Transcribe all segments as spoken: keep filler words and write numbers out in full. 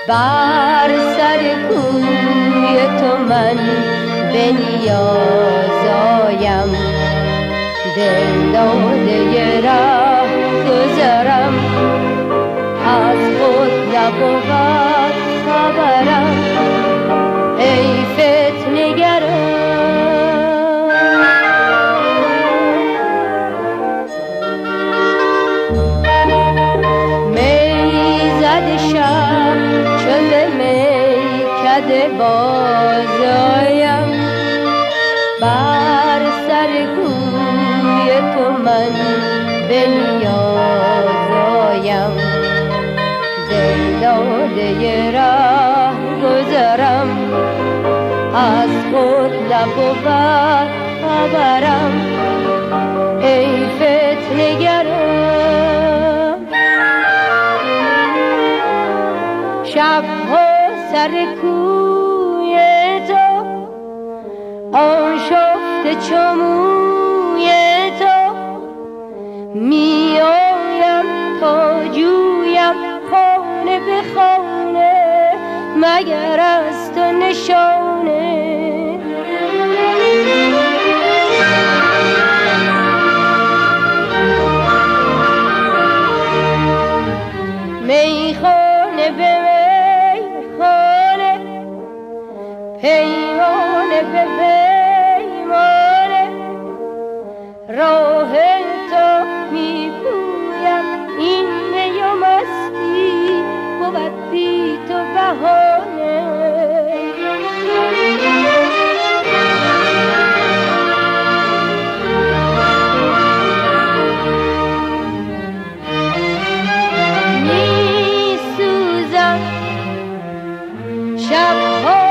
بر سر کوی تو من به نیاز آیم، دل داده راه گذرم، از خود نبود خبرم، ای فتنه‌گرم. بازایم بر سر کوی تو من به نیاز آیم، دل داده راه گذرم، از خود نبود خبرم، ای فتنه‌گرم. شب‌ها سر کوی تو آشفته چو موی تو، می آیم تا جویم خانه به خانه، مگر از تو نشانه. میخانه به پیمانه به پیمانه، راه تو می پویم، این می و مستی بود بی تو بهانه. می سوزم شبها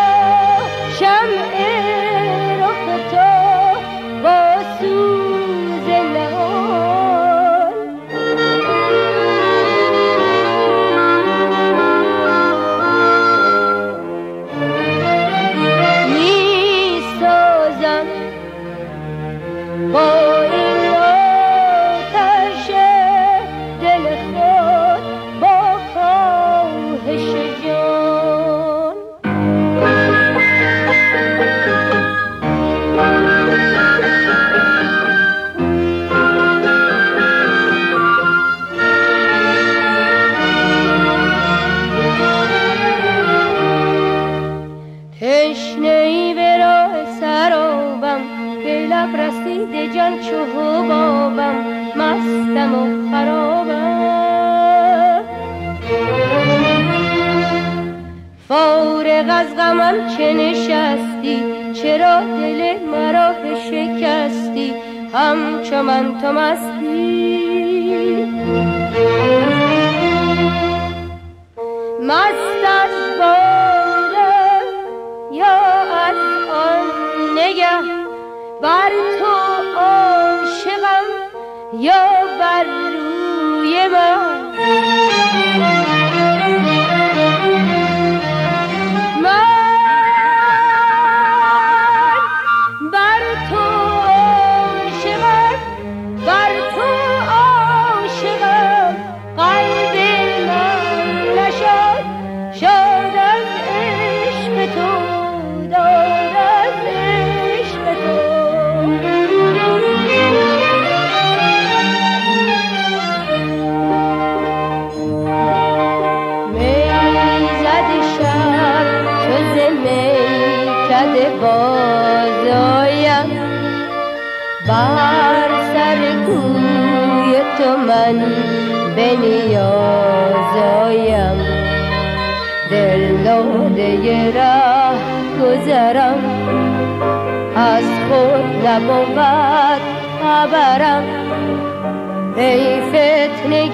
تشنه‌ای به راه سرابم، به لب رسیده جان چو حبابم، مستم و خرابم. فارغ از غمم چه نشستی، چرا دل مرا بشکستی، همچو من تو مستی. مست از بارم یا از آن نگه، بر تو عاشقم یا بر روی من. بازایم بر سر کوی تو من به نیاز آیم، دل داده راه گذرم، از خود نبود خبرم، ای فتنه